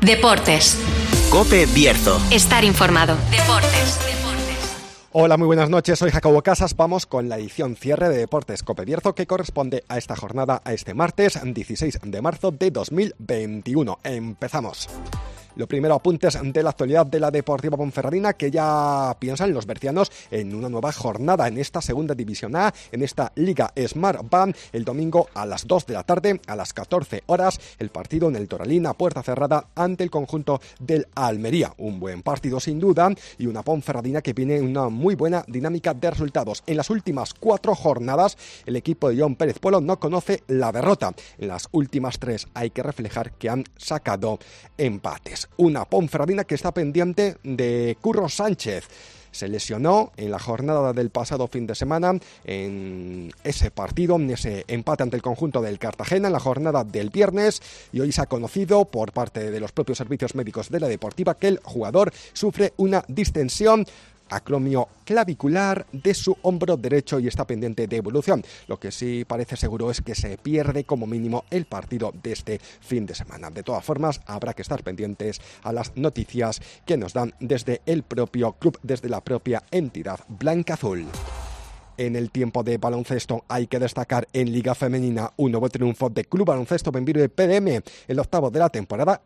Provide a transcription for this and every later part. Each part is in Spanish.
Deportes. COPE Bierzo. Estar informado. Deportes. Hola, muy buenas noches, soy Jacobo Casas. Vamos con la edición cierre de Deportes COPE Bierzo, que corresponde a esta jornada, a este martes 16 de marzo de 2021. Empezamos. Lo primero, apuntes de la actualidad de la Deportiva Ponferradina, que ya piensan los bercianos en una nueva jornada en esta segunda división A, en esta Liga Smart Band. El domingo a las 2 de la tarde, a las 14 horas, el partido en el Toralín a puerta cerrada ante el conjunto del Almería. Un buen partido sin duda, y una Ponferradina que viene en una muy buena dinámica de resultados. En las últimas 4 jornadas, el equipo de John Pérez Puelo no conoce la derrota. En las últimas 3 hay que reflejar que han sacado empates. Una Ponferradina que está pendiente de Curro Sánchez. Se lesionó en la jornada del pasado fin de semana en ese partido, en ese empate ante el conjunto del Cartagena en la jornada del viernes, y hoy se ha conocido por parte de los propios servicios médicos de la Deportiva que el jugador sufre una distensión acromio clavicular de su hombro derecho y está pendiente de evolución. Lo que sí parece seguro es que se pierde como mínimo el partido de este fin de semana. De todas formas, habrá que estar pendientes a las noticias que nos dan desde el propio club, desde la propia entidad blanca-azul. En el tiempo de baloncesto hay que destacar en Liga Femenina un nuevo triunfo de Club Baloncesto Bembirbe PDM, el octavo de la temporada,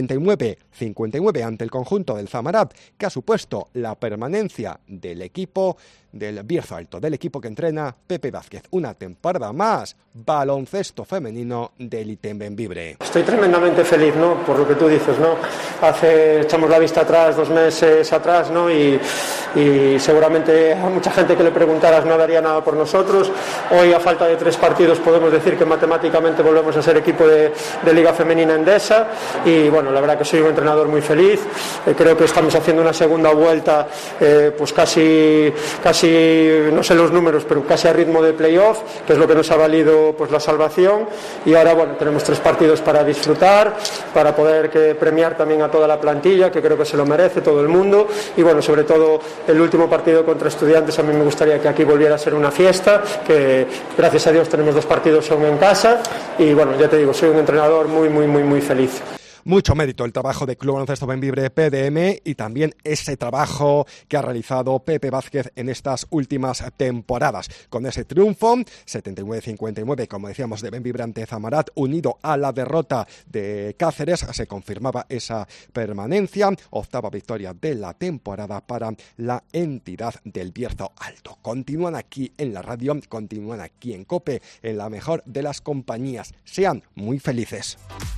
79-59 ante el conjunto del Zamarat, que ha supuesto la permanencia del equipo del Bierzo Alto, del equipo que entrena Pepe Vázquez. Una temporada más, baloncesto femenino de élite en Bembibre. Estoy tremendamente feliz, ¿no? Por lo que tú dices, ¿no? Echamos la vista atrás, 2 meses atrás, ¿no? Y seguramente a mucha gente que le preguntaras no daría nada por nosotros. Hoy, a falta de 3 partidos, podemos decir que matemáticamente volvemos a ser equipo de Liga Femenina Endesa. Y bueno, la verdad que soy un entrenador muy feliz. Creo que estamos haciendo una segunda vuelta, pues casi no sé los números, pero casi a ritmo de playoff, que es lo que nos ha valido pues la salvación. Y ahora, bueno, tenemos 3 partidos para disfrutar, para poder premiar también a toda la plantilla, que creo que se lo merece todo el mundo. Y bueno, sobre todo el último partido contra Estudiantes, a mí me gustaría que aquí volviera a ser una fiesta, que gracias a Dios tenemos 2 partidos aún en casa. Y bueno, ya te digo, soy un entrenador muy feliz. Mucho mérito el trabajo de Club Baloncesto Bembibre PDM y también ese trabajo que ha realizado Pepe Vázquez en estas últimas temporadas. Con ese triunfo, 79-59, como decíamos, de Bembibre ante Zamarat, unido a la derrota de Cáceres, se confirmaba esa permanencia. Octava victoria de la temporada para la entidad del Bierzo Alto. Continúan aquí en la radio, continúan aquí en COPE, en la mejor de las compañías. Sean muy felices.